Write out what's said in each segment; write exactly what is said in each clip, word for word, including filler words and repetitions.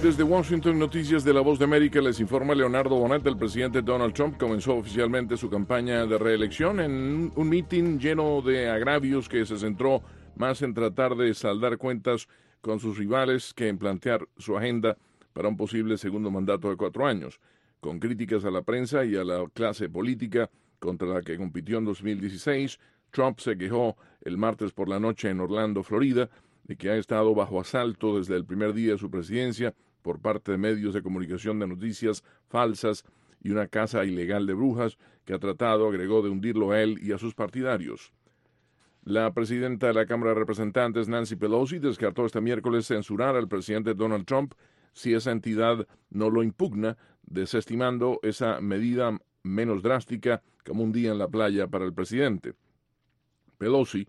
Desde Washington, Noticias de la Voz de América, les informa Leonardo Bonet. El presidente Donald Trump comenzó oficialmente su campaña de reelección en un mitin lleno de agravios que se centró más en tratar de saldar cuentas con sus rivales que en plantear su agenda para un posible segundo mandato de cuatro años. Con críticas a la prensa y a la clase política contra la que compitió en dos mil dieciséis, Trump se quejó el martes por la noche en Orlando, Florida, de que ha estado bajo asalto desde el primer día de su presidencia por parte de medios de comunicación de noticias falsas y una caza ilegal de brujas que ha tratado, agregó, de hundirlo a él y a sus partidarios. La presidenta de la Cámara de Representantes, Nancy Pelosi, descartó este miércoles censurar al presidente Donald Trump si esa entidad no lo impugna, desestimando esa medida menos drástica como un día en la playa para el presidente. Pelosi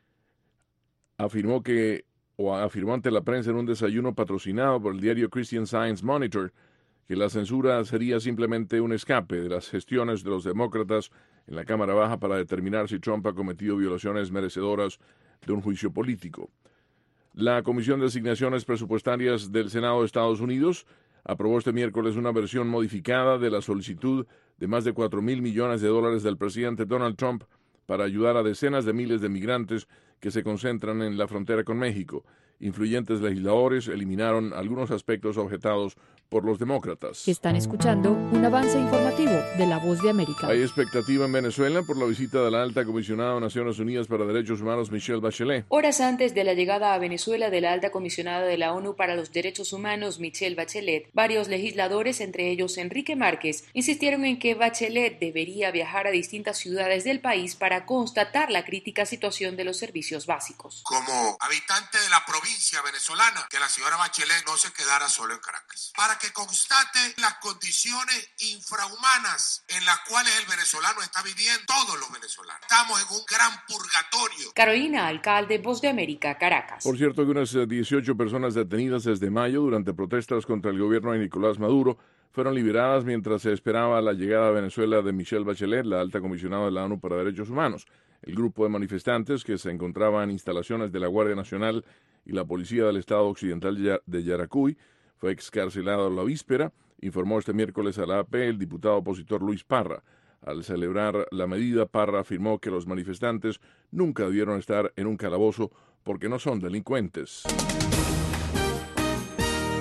afirmó que o afirmó ante la prensa en un desayuno patrocinado por el diario Christian Science Monitor que la censura sería simplemente un escape de las gestiones de los demócratas en la Cámara Baja para determinar si Trump ha cometido violaciones merecedoras de un juicio político. La Comisión de Asignaciones Presupuestarias del Senado de Estados Unidos aprobó este miércoles una versión modificada de la solicitud de más de cuatro mil millones de dólares del presidente Donald Trump para ayudar a decenas de miles de migrantes que se concentran en la frontera con México. Influyentes legisladores eliminaron algunos aspectos objetados por los demócratas. Están escuchando un avance informativo de La Voz de América. Hay expectativa en Venezuela por la visita de la alta comisionada de Naciones Unidas para Derechos Humanos, Michelle Bachelet. Horas antes de la llegada a Venezuela de la alta comisionada de la ONU para los Derechos Humanos, Michelle Bachelet, varios legisladores, entre ellos Enrique Márquez, insistieron en que Bachelet debería viajar a distintas ciudades del país para constatar la crítica situación de los servicios básicos. Como habitante de la provincia venezolana, que la señora Bachelet no se quedara solo en Caracas, para que constate las condiciones infrahumanas en las cuales el venezolano está viviendo, todos los venezolanos. Estamos en un gran purgatorio. Carolina Alcalde, Voz de América, Caracas. Por cierto, que unas dieciocho personas detenidas desde mayo durante protestas contra el gobierno de Nicolás Maduro fueron liberadas mientras se esperaba la llegada a Venezuela de Michelle Bachelet, la alta comisionada de la ONU para Derechos Humanos. El grupo de manifestantes, que se encontraba en instalaciones de la Guardia Nacional y la Policía del Estado Occidental de Yaracuy, fue excarcelado a la víspera, informó este miércoles a la A P el diputado opositor Luis Parra. Al celebrar la medida, Parra afirmó que los manifestantes nunca debieron estar en un calabozo porque no son delincuentes.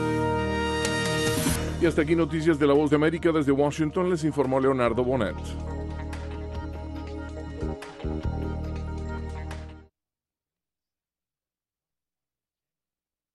Y hasta aquí Noticias de la Voz de América. Desde Washington les informó Leonardo Bonet.